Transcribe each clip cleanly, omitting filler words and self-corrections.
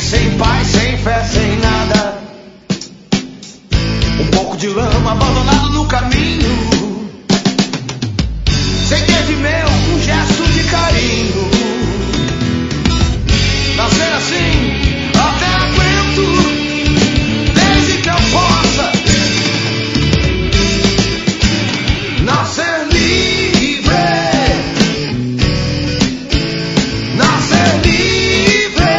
sem paz, sem fé, sem nada. Um pouco de lama abandonado no caminho. Sem ter de meu, um gesto de carinho. Nascer assim, até aguento, desde que eu possa. Nascer livre. Nascer livre.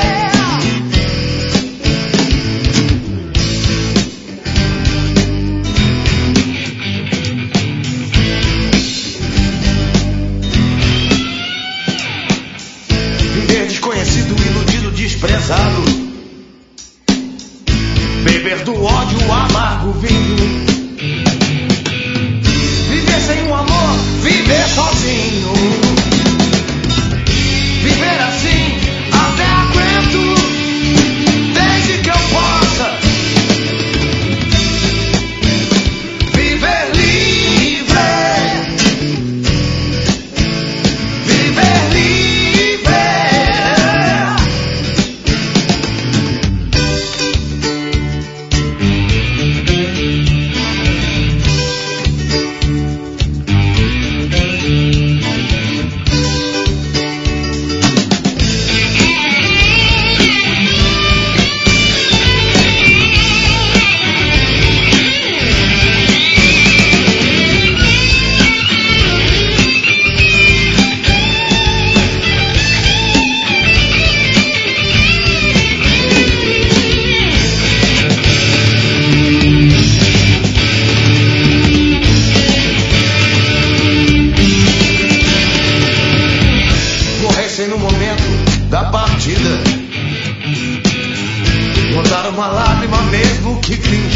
Viver desconhecido, iludido, desprezado. Beber do ódio, amargo vinho. Viver sem um amor, viver sozinho. Viver assim, até aguento, desde que eu possa. Viver livre. Viver livre. Morressem no momento da partida. Botar uma lágrima mesmo que finda.